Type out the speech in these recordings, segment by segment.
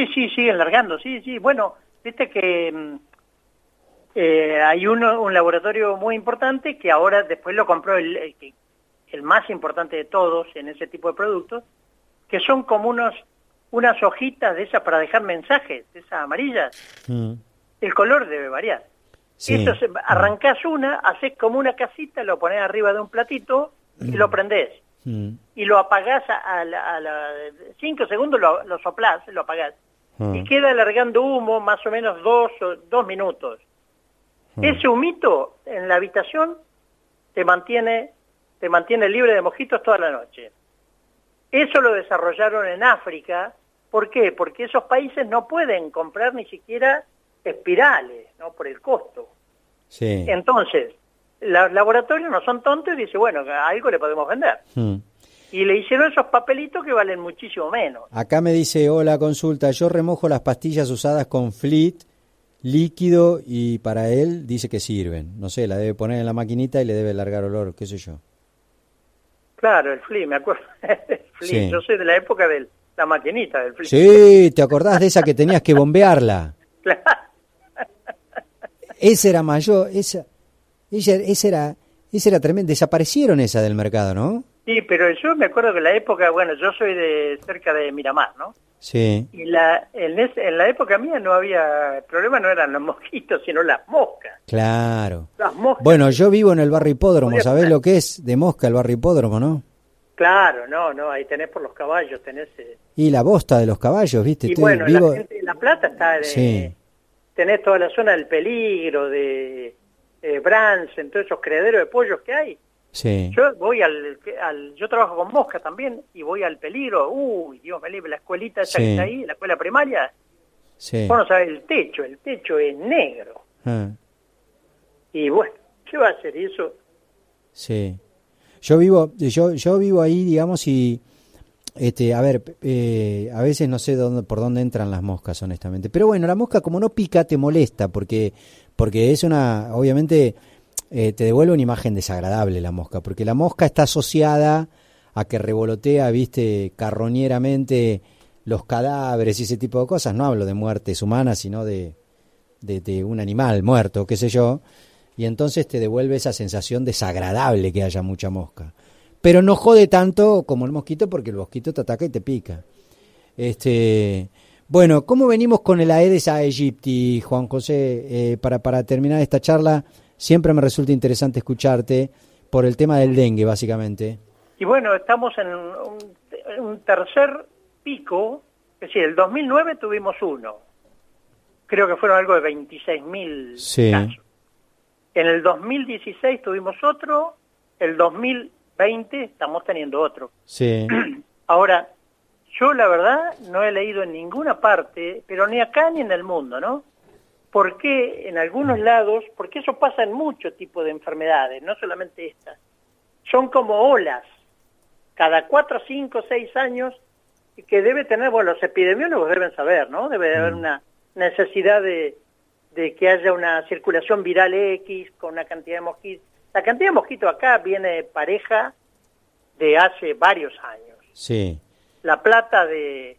Sí, siguen largando, sí. Bueno, viste que hay un laboratorio muy importante que ahora después lo compró el más importante de todos en ese tipo de productos, que son como unas hojitas de esas para dejar mensajes, de esas amarillas. El color debe variar. Sí. Eso arrancás haces como una casita, lo ponés arriba de un platito y lo prendés. Y lo apagás a 5 segundos, lo soplás, lo apagás. Y queda alargando humo más o menos 2 minutos. Ese humito en la habitación te mantiene libre de mosquitos toda la noche. Eso lo desarrollaron en África. ¿Por qué? Porque esos países no pueden comprar ni siquiera espirales, ¿no? Por el costo. Sí. Entonces, los laboratorios no son tontos y dicen, bueno, a algo le podemos vender. Y le hicieron esos papelitos que valen muchísimo menos. Acá me dice, hola, consulta, yo remojo las pastillas usadas con Fleet líquido y para él dice que sirven. No sé, la debe poner en la maquinita y le debe largar olor, qué sé yo. Claro, el Fleet, me acuerdo. El Fleet. Sí. Yo soy de la época de la maquinita del Fleet. Sí, ¿te acordás de esa que tenías que bombearla? Claro. Esa era mayor, esa era tremenda. Desaparecieron esa del mercado, ¿no? Sí, pero yo me acuerdo que en la época, bueno, yo soy de cerca de Miramar, ¿no? Sí. Y en la época mía no había, el problema no eran los mosquitos, sino las moscas. Claro. Las moscas. Bueno, yo vivo en el barrio Hipódromo, Podía ¿sabés comer. lo que es de Mosca el barrio Hipódromo, no? Claro, no, ahí tenés por los caballos, tenés... Y la bosta de los caballos, ¿viste? y Estoy bueno, vivo... la gente de La Plata está... Sí. Tenés toda la zona del peligro, de Bransen, todos esos criaderos de pollos que hay. Sí. Yo voy yo trabajo con mosca también y voy al peligro. Uy, Dios me libre, la escuelita esa Sí. que está ahí, la escuela primaria. Sí. Vos no sabés el techo es negro. Ah, Y bueno, ¿qué va a hacer eso? sí. Yo vivo ahí, digamos, y a ver, a veces no sé por dónde entran las moscas, honestamente. Pero bueno, la mosca como no pica te molesta porque es obviamente te devuelve una imagen desagradable la mosca, porque la mosca está asociada a que revolotea, viste, carroñeramente los cadáveres y ese tipo de cosas. No hablo de muertes humanas, sino de un animal muerto, qué sé yo. Y entonces te devuelve esa sensación desagradable que haya mucha mosca. Pero no jode tanto como el mosquito, porque el mosquito te ataca y te pica. Bueno, ¿cómo venimos con el Aedes aegypti, Juan José? Para terminar esta charla, siempre me resulta interesante escucharte por el tema del dengue, básicamente. Y bueno, estamos en un tercer pico, es decir, el 2009 tuvimos uno. Creo que fueron algo de 26.000 Sí. casos. En el 2016 tuvimos otro, el 2020 estamos teniendo otro. Sí. Ahora, yo la verdad no he leído en ninguna parte, pero ni acá ni en el mundo, ¿no? ¿Por qué en algunos lados? Porque eso pasa en muchos tipos de enfermedades, no solamente estas. Son como olas, cada 4, 5, 6 años, que debe tener, bueno, los epidemiólogos deben saber, ¿no? Debe haber una necesidad de que haya una circulación viral X con una cantidad de mosquitos. La cantidad de mosquitos acá viene pareja de hace varios años. Sí. La Plata de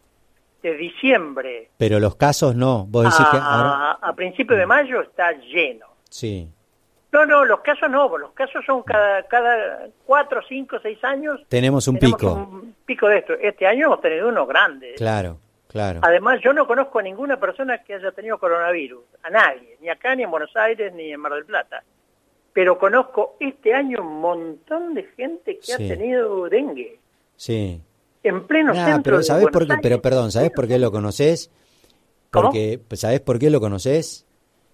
diciembre Pero los casos no. Vos decís que ahora... a principios de mayo está lleno. Sí. No, los casos no, los casos son cada 4, 5, 6 años. Tenemos un tenemos pico. un pico de esto. Este año hemos tenido uno grande. Claro. Además, yo no conozco a ninguna persona que haya tenido coronavirus, a nadie, ni acá, ni en Buenos Aires, ni en Mar del Plata. Pero conozco este año un montón de gente que ha tenido dengue. Sí. En pleno centro pero de ¿sabés Buenos por qué? Aires. Pero perdón, ¿sabés por qué lo conoces? Porque, ¿sabés por qué lo conoces?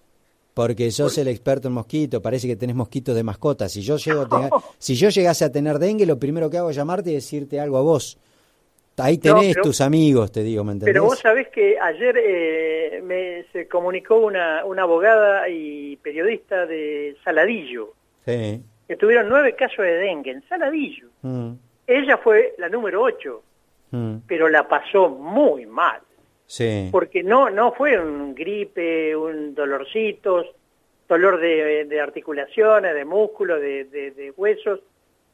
Porque sos el experto en mosquitos, parece que tenés mosquitos de mascota. Si yo llegase a tener dengue, lo primero que hago es llamarte y decirte algo a vos. Ahí tenés tus amigos, te digo, ¿me entendés? Pero vos sabés que ayer se comunicó una abogada y periodista de Saladillo. Sí. Que tuvieron 9 casos de dengue en Saladillo. Ella fue la número 8, pero la pasó muy mal. Sí. Porque no fue un gripe, un dolorcitos, dolor de articulaciones, de músculos, de huesos.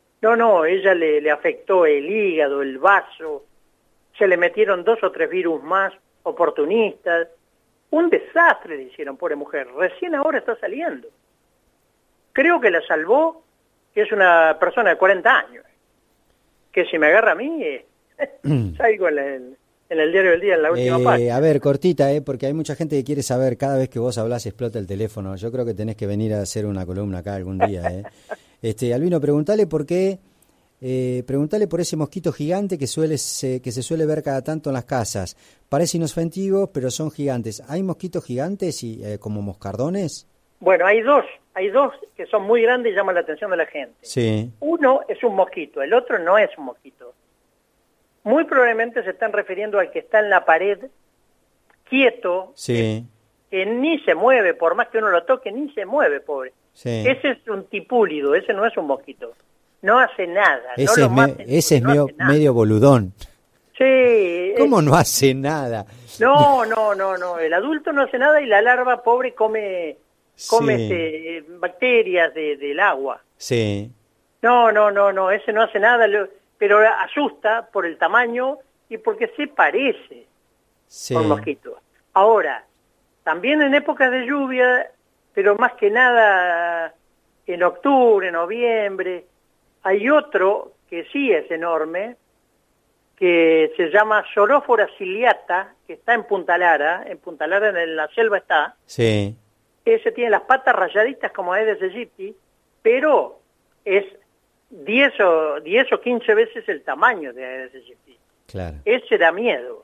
No, ella le afectó el hígado, el vaso, se le metieron 2 o 3 virus más oportunistas. Un desastre le hicieron, pobre mujer. Recién ahora está saliendo. Creo que la salvó, que es una persona de 40 años. Que si me agarra a mí, salgo en el diario del día, en la última página. A ver, cortita, porque hay mucha gente que quiere saber, cada vez que vos hablás explota el teléfono. Yo creo que tenés que venir a hacer una columna acá algún día. Albino, preguntale por qué, preguntale por ese mosquito gigante que se suele ver cada tanto en las casas. Parece inofensivo, pero son gigantes. ¿Hay mosquitos gigantes como moscardones? Bueno, hay dos que son muy grandes y llaman la atención de la gente. Sí. Uno es un mosquito, el otro no es un mosquito. Muy probablemente se están refiriendo al que está en la pared, quieto, sí, que ni se mueve, por más que uno lo toque, ni se mueve, pobre. Sí. Ese es un tipúlido, ese no es un mosquito. No hace nada. Ese es medio boludón. Sí. ¿Cómo no hace nada? No. El adulto no hace nada y la larva, pobre, come bacterias del agua. Sí. No, ese no hace nada, pero asusta por el tamaño y porque se parece con mosquitos. Ahora, también en épocas de lluvia, pero más que nada en octubre, noviembre, hay otro que sí es enorme, que se llama Sorófora ciliata, que está en Punta Lara en la selva está. Sí. Ese tiene las patas rayaditas como Aedes aegypti, pero es 10 o 15 veces el tamaño de Aedes aegypti. Claro. Ese da miedo.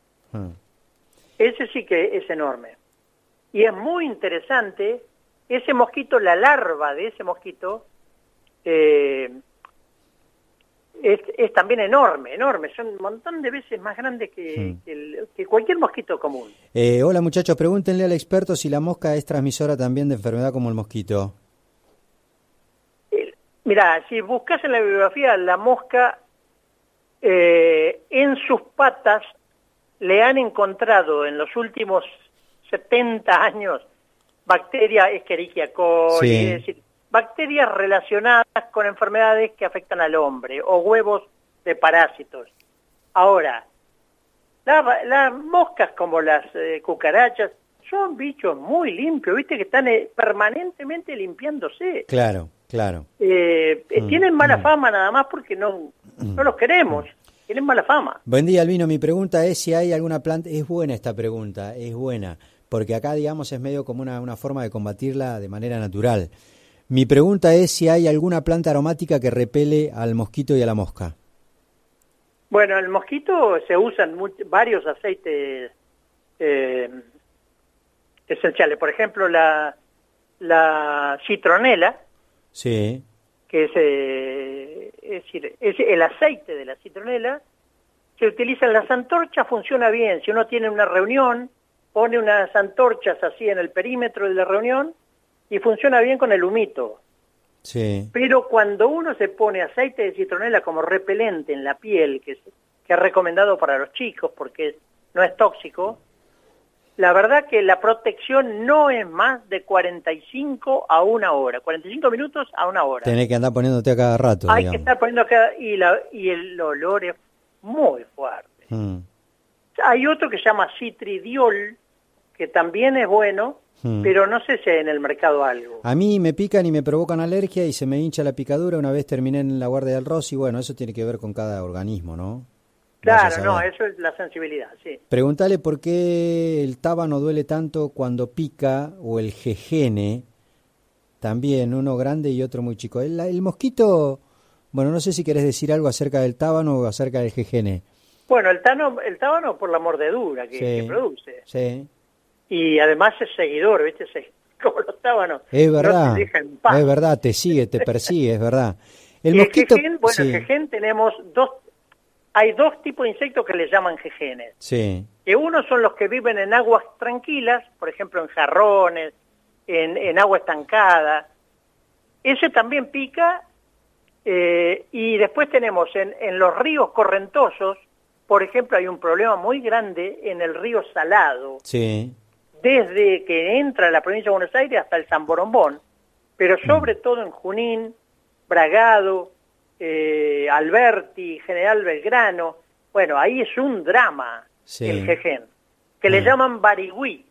Ese sí que es enorme. Y es muy interesante, ese mosquito, la larva de ese mosquito, es también enorme, son un montón de veces más grandes que cualquier mosquito común. Hola muchachos, pregúntenle al experto si la mosca es transmisora también de enfermedad como el mosquito. Mirá, si buscas en la bibliografía, la mosca, en sus patas le han encontrado en los últimos 70 años bacterias, Escherichia coli, es decir, bacterias relacionadas con enfermedades que afectan al hombre o huevos de parásitos. Ahora, las moscas como las cucarachas son bichos muy limpios, viste que están permanentemente limpiándose. Claro. Tienen mala fama nada más porque no los queremos. Tienen mala fama. Buen día, Albino. Mi pregunta es si hay alguna planta... Es buena esta pregunta, es buena. Porque acá, digamos, es medio como una forma de combatirla de manera natural. Mi pregunta es si hay alguna planta aromática que repele al mosquito y a la mosca. Bueno, el mosquito se usan varios aceites esenciales. Por ejemplo, la citronela, sí, que es el aceite de la citronela, se utiliza en las antorchas, funciona bien. Si uno tiene una reunión, pone unas antorchas así en el perímetro de la reunión y funciona bien con el humito. Sí. Pero cuando uno se pone aceite de citronela como repelente en la piel, que es recomendado para los chicos porque no es tóxico, la verdad que la protección no es más de 45 a una hora, 45 minutos a una hora. Tenés que andar poniéndote a cada rato. Hay que estar poniendo y el olor es muy fuerte. Hay otro que se llama citridiol, que también es bueno, pero no sé si hay en el mercado algo. A mí me pican y me provocan alergia y se me hincha la picadura. Una vez terminé en la guardia del Rossi y bueno, eso tiene que ver con cada organismo, ¿no? Claro, no, eso es la sensibilidad, sí. Preguntale por qué el tábano duele tanto cuando pica, o el jejene, también, uno grande y otro muy chico. El mosquito, bueno, no sé si querés decir algo acerca del tábano o acerca del jejene. Bueno, el tábano por la mordedura que produce. Sí. Y además es seguidor, ¿viste? Como los tábanos. Es verdad, no te deja en paz. Es verdad, te sigue, te persigue, es verdad. El mosquito, jején, bueno, el jején tenemos hay dos tipos de insectos que le llaman jejenes. Sí. Que uno son los que viven en aguas tranquilas, por ejemplo en jarrones, en agua estancada. Ese también pica, y después tenemos en los ríos correntosos, por ejemplo, hay un problema muy grande en el río Salado. Sí. Desde que entra a la provincia de Buenos Aires hasta el San Borombón, pero sobre todo en Junín, Bragado, Alberti, General Belgrano. Bueno, ahí es un drama el jején. que le llaman barigüí.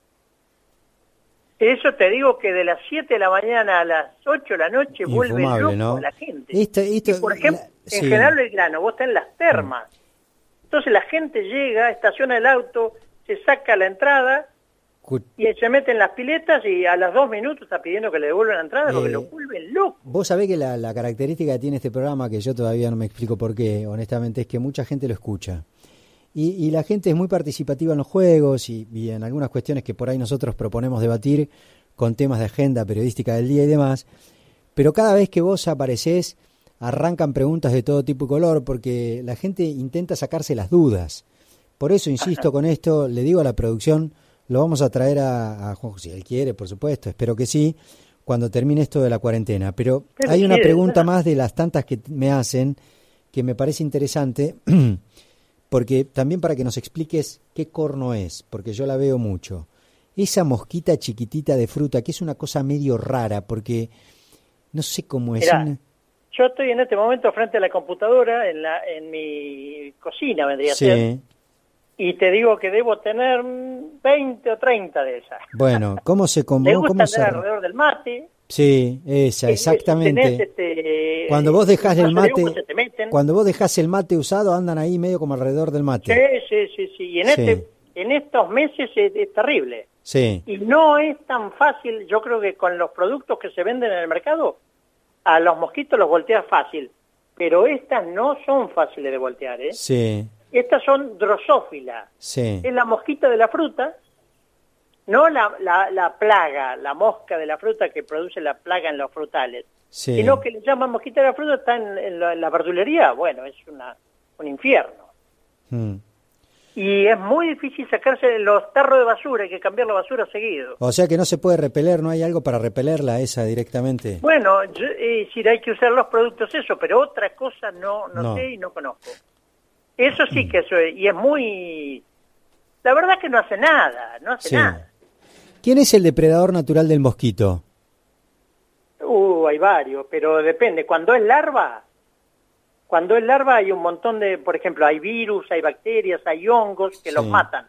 Eso te digo que de las 7 de la mañana a las 8 de la noche vuelve loco, ¿no?, la gente. Y por ejemplo, en General Belgrano, vos estás en las termas. Entonces la gente llega, estaciona el auto, se saca la entrada y se mete en las piletas y a los 2 minutos está pidiendo que le devuelvan la entrada porque lo vuelven loco. Vos sabés que la característica que tiene este programa, que yo todavía no me explico por qué, honestamente, es que mucha gente lo escucha. Y la gente es muy participativa en los juegos y en algunas cuestiones que por ahí nosotros proponemos debatir con temas de agenda periodística del día y demás. Pero cada vez que vos aparecés, arrancan preguntas de todo tipo y color porque la gente intenta sacarse las dudas. Por eso insisto con esto, le digo a la producción, lo vamos a traer a Juan, si él quiere, por supuesto, espero que sí, cuando termine esto de la cuarentena. Pero hay una pregunta más de las tantas que me hacen que me parece interesante, porque también para que nos expliques qué corno es, porque yo la veo mucho. Esa mosquita chiquitita de fruta, que es una cosa medio rara, porque no sé cómo es. Mirá, yo estoy en este momento frente a la computadora, en mi cocina, vendría a ser. Y te digo que debo tener 20 o 30 de esas. Bueno, ¿cómo se convoca? Me gusta andar alrededor del mate. Sí, esa, exactamente. Cuando vos dejás el mate, cuando vos dejás el mate usado, andan ahí medio como alrededor del mate. Sí. Y en estos meses es terrible. Sí. Y no es tan fácil, yo creo que con los productos que se venden en el mercado, a los mosquitos los volteas fácil. Pero estas no son fáciles de voltear, ¿eh? Sí. Estas son drosófilas. Sí. Es la mosquita de la fruta, no la plaga, la mosca de la fruta que produce la plaga en los frutales. Sí. Sino que le llaman mosquita de la fruta, está en la verdulería. Bueno, es un infierno. Y es muy difícil sacarse los tarros de basura, hay que cambiar la basura seguido. O sea que no se puede repeler, ¿no hay algo para repelerla esa directamente? Bueno, sí, hay que usar los productos eso, pero otra cosa no sé y no conozco. Eso sí que eso es, y es muy... La verdad que no hace nada, nada. ¿Quién es el depredador natural del mosquito? Hay varios, pero depende. Cuando es larva hay un montón de, por ejemplo, hay virus, hay bacterias, hay hongos que los matan.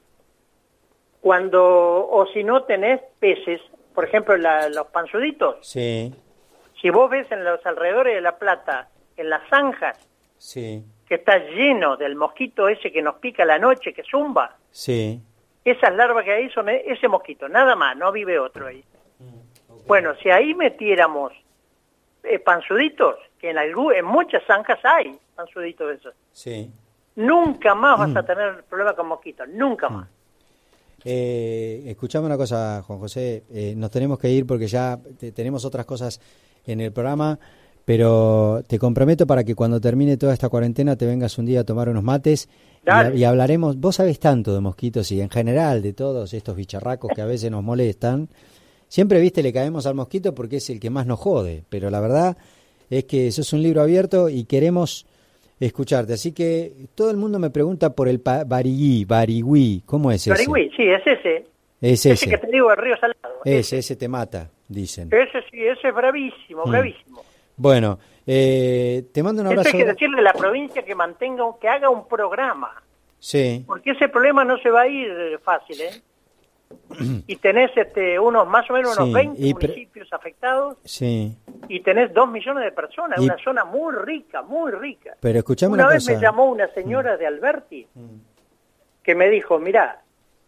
O si no tenés peces, por ejemplo, los panzuditos. Sí. Si vos ves en los alrededores de La Plata, en las zanjas, que está lleno del mosquito ese que nos pica la noche, que zumba. Sí. Esas larvas que hay son ese mosquito, nada más, no vive otro ahí. Okay. Bueno, si ahí metiéramos panzuditos, que en muchas zanjas hay panzuditos de esos. Sí. Nunca más vas a tener problema con mosquitos, nunca más. Escuchame una cosa, Juan José, nos tenemos que ir porque ya tenemos otras cosas en el programa. Pero te comprometo para que cuando termine toda esta cuarentena te vengas un día a tomar unos mates y hablaremos. Vos sabés tanto de mosquitos y en general de todos estos bicharracos que a veces nos molestan. Siempre, viste, le caemos al mosquito porque es el que más nos jode. Pero la verdad es que sos un libro abierto y queremos escucharte. Así que todo el mundo me pregunta por el barigüí. ¿Cómo es ese? Barigüí, sí, es ese. Es ese. Ese que te digo, del río Salado. Ese te mata, dicen. Ese es bravísimo, bravísimo. Bueno, te mando un abrazo. Esto hay que decirle a la provincia que haga un programa. Sí. Porque ese problema no se va a ir fácil, ¿eh? Y tenés más o menos unos 20 municipios afectados. Sí. Y tenés 2 millones de personas, una zona muy rica, muy rica. Pero escuchame una vez me llamó una señora de Alberti que me dijo, mirá,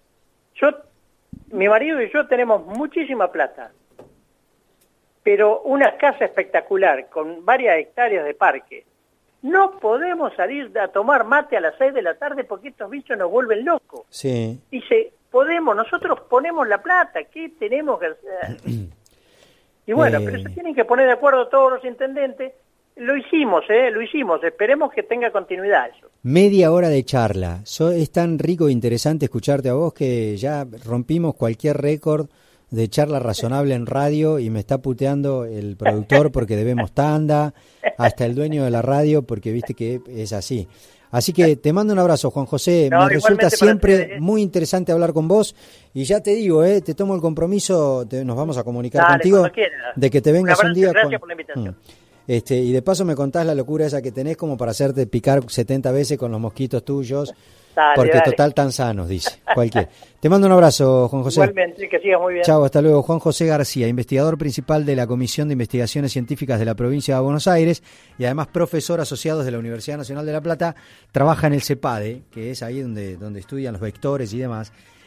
mi marido y yo tenemos muchísima plata, pero una casa espectacular con varias hectáreas de parque. No podemos salir a tomar mate a las 6 de la tarde porque estos bichos nos vuelven locos. Sí. Dice, nosotros ponemos la plata, ¿qué tenemos que hacer? Y bueno, pero se tienen que poner de acuerdo todos los intendentes. Lo hicimos, esperemos que tenga continuidad eso. Media hora de charla. Es tan rico e interesante escucharte a vos que ya rompimos cualquier récord de charla razonable en radio y me está puteando el productor porque debemos tanda, hasta el dueño de la radio porque viste que es así. Así que te mando un abrazo, Juan José. Me resulta siempre muy interesante hablar con vos y ya te digo, te tomo el compromiso, nos vamos a comunicar contigo de que te vengas un día. Gracias por la invitación. Y de paso me contás la locura esa que tenés como para hacerte picar 70 veces con los mosquitos tuyos. Dale, porque dale. total tan sanos, dice. Cualquier. Te mando un abrazo, Juan José. Igualmente, que sigas muy bien. Chao, hasta luego. Juan José García, investigador principal de la Comisión de Investigaciones Científicas de la Provincia de Buenos Aires y además profesor asociado de la Universidad Nacional de La Plata. Trabaja en el CEPADE, que es ahí donde estudian los vectores y demás.